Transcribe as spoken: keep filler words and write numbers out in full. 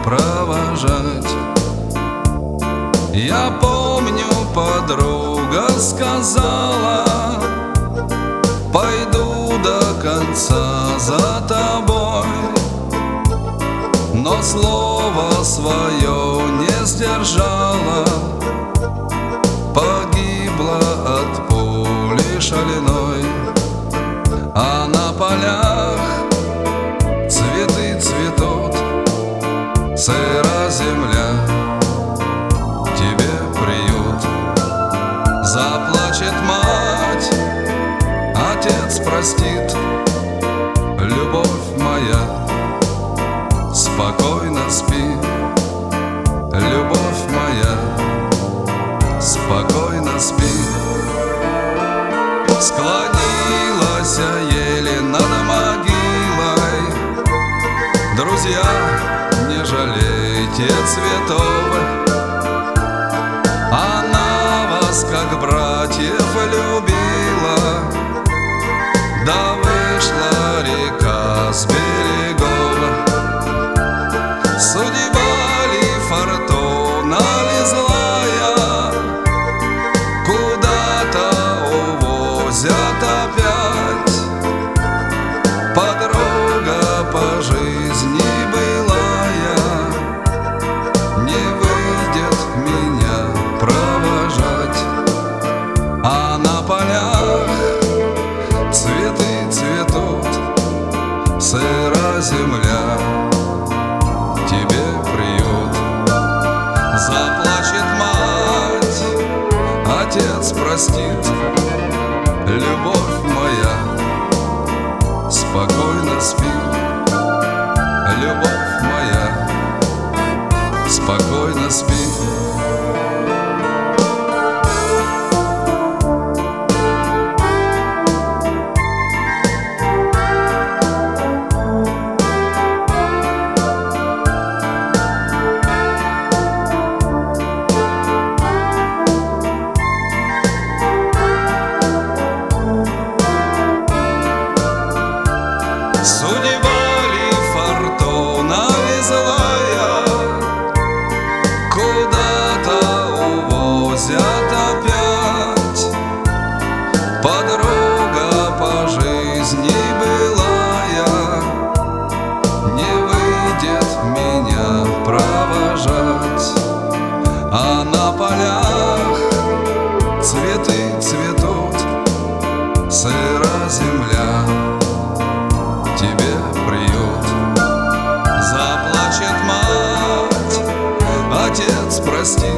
провожать. Я помню, подруга сказала: пойду до конца за тобой. Но слово свое не сдержала, погибла от пули шальной. А на полях цветы цветут, сыра земля тебе приют. Заплачет мать, отец простит, любовь моя, спокойно спи. Любовь моя, спокойно спи. Склонилась еле над могилой. Друзья, не жалейте цветов, она вас как братьев любила. Да вышла река с берегов. Судьба ли, фортуна ли злая, куда-то увозят опять. Подруга по жизни былая не выйдет меня провожать. А на полях цветы цветут, сыра земля тебе приют. Заплачет мать, отец простит, любовь моя, спокойно спи. Любовь моя, спокойно спи. Судьба ли, фортуна ли злая, куда-то увозят опять. Подруга по жизни былая не выйдет меня провожать. А на полях цветы цветут, сыра земля тебе приют. Заплачет мать, отец простит,